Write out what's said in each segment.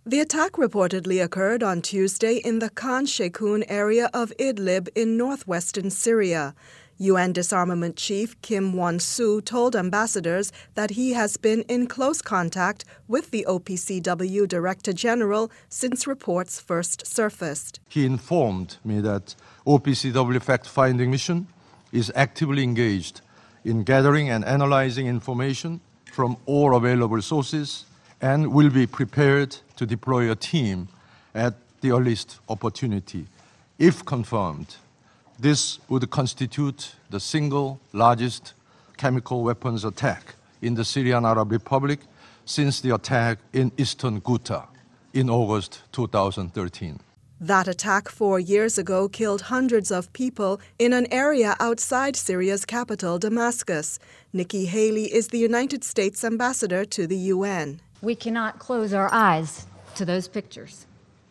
The attack reportedly occurred on Tuesday in the Khan Sheikhoun area of Idlib in northwestern Syria. UN Disarmament Chief Kim Won-soo told ambassadors that he has been in close contact with the OPCW Director General since reports first surfaced. He informed me that OPCW fact-finding mission is actively engaged in gathering and analyzing information from all available sources and will be prepared to deploy a team at the earliest opportunity. If confirmed, this would constitute the single largest chemical weapons attack in the Syrian Arab Republic since the attack in eastern Ghouta in August 2013. That attack 4 years ago killed hundreds of people in an area outside Syria's capital, Damascus. Nikki Haley is the United States ambassador to the UN. We cannot close our eyes to those pictures.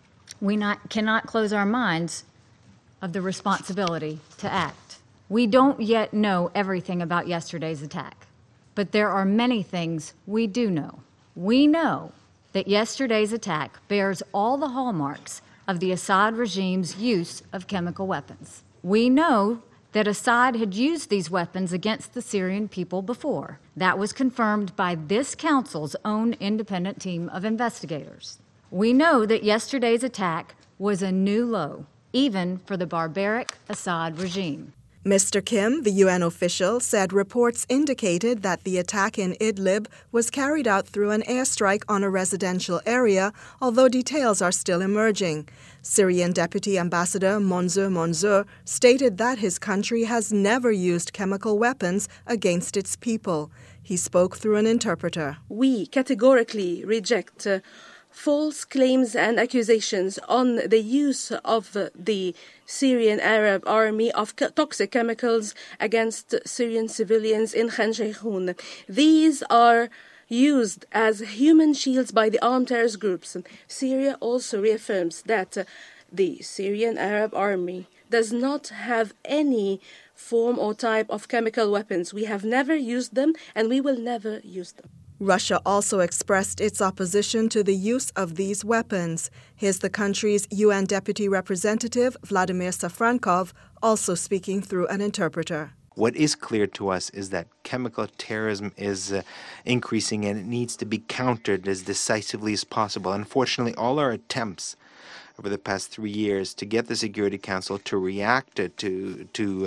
We cannot close our minds of the responsibility to act. We don't yet know everything about yesterday's attack, but there are many things we do know. We know that yesterday's attack bears all the hallmarks of the Assad regime's use of chemical weapons. We know that Assad had used these weapons against the Syrian people before. That was confirmed by this council's own independent team of investigators. We know that yesterday's attack was a new low, even for the barbaric Assad regime. Mr. Kim, the UN official, said reports indicated that the attack in Idlib was carried out through an airstrike on a residential area, although details are still emerging. Syrian Deputy Ambassador Monzur Monzur stated that his country has never used chemical weapons against its people. He spoke through an interpreter. We categorically reject false claims and accusations on the use of the Syrian Arab Army of toxic chemicals against Syrian civilians in Khan Sheikhoun. These are used as human shields by the armed terrorist groups. Syria also reaffirms that the Syrian Arab Army does not have any form or type of chemical weapons. We have never used them and we will never use them. Russia also expressed its opposition to the use of these weapons. Here's the country's UN Deputy Representative, Vladimir Safrankov, also speaking through an interpreter. What is clear to us is that chemical terrorism is increasing and it needs to be countered as decisively as possible. Unfortunately, all our attempts over the past 3 years to get the Security Council to react to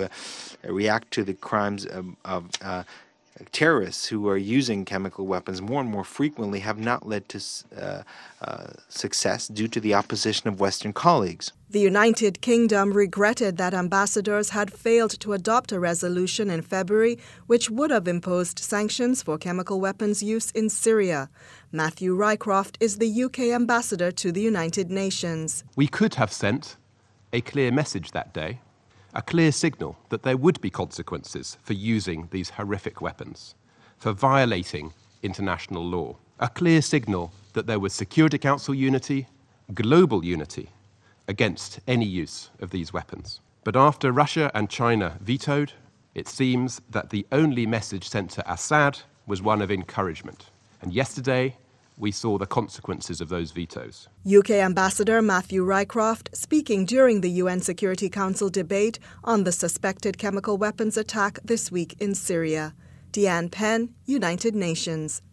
the crimes of terrorists who are using chemical weapons more and more frequently have not led to success due to the opposition of Western colleagues. The United Kingdom regretted that ambassadors had failed to adopt a resolution in February which would have imposed sanctions for chemical weapons use in Syria. Matthew Rycroft is the UK ambassador to the United Nations. We could have sent a clear message that day, a clear signal that there would be consequences for using these horrific weapons, for violating international law. A clear signal that there was Security Council unity, global unity, against any use of these weapons. But after Russia and China vetoed, it seems that the only message sent to Assad was one of encouragement. And yesterday, we saw the consequences of those vetoes. UK Ambassador Matthew Rycroft speaking during the UN Security Council debate on the suspected chemical weapons attack this week in Syria. Deanne Penn, United Nations.